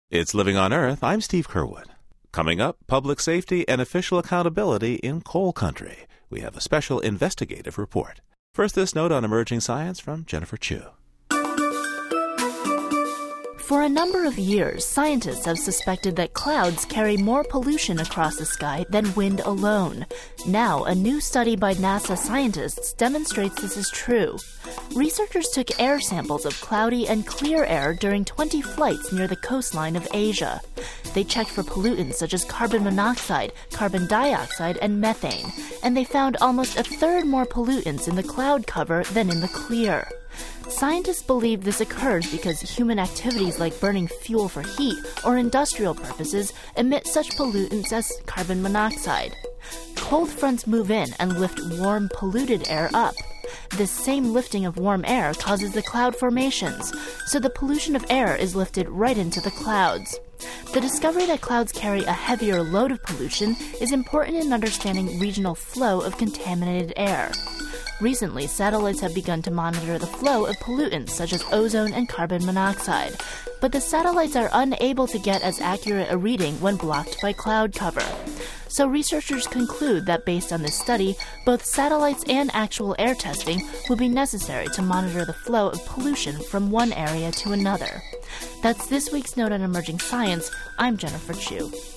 It's Living on Earth. I'm Steve Curwood. Coming up, public safety and official accountability in coal country. We have a special investigative report. First, this note on emerging science from Jennifer Chu. For a number of years, scientists have suspected that clouds carry more pollution across the sky than wind alone. Now, a new study by NASA scientists demonstrates this is true. Researchers took air samples of cloudy and clear air during 20 flights near the coastline of Asia. They checked for pollutants such as carbon monoxide, carbon dioxide, and methane, and they found almost a third more pollutants in the cloud cover than in the clear. Scientists believe this occurs because human activities like burning fuel for heat or industrial purposes emit such pollutants as carbon monoxide. Cold fronts move in and lift warm, polluted air up. This same lifting of warm air causes the cloud formations, so the pollution of air is lifted right into the clouds. The discovery that clouds carry a heavier load of pollution is important in understanding regional flow of contaminated air. Recently, satellites have begun to monitor the flow of pollutants such as ozone and carbon monoxide, but the satellites are unable to get as accurate a reading when blocked by cloud cover. So researchers conclude that based on this study, both satellites and actual air testing will be necessary to monitor the flow of pollution from one area to another. That's this week's Note on Emerging Science. I'm Jennifer Chu.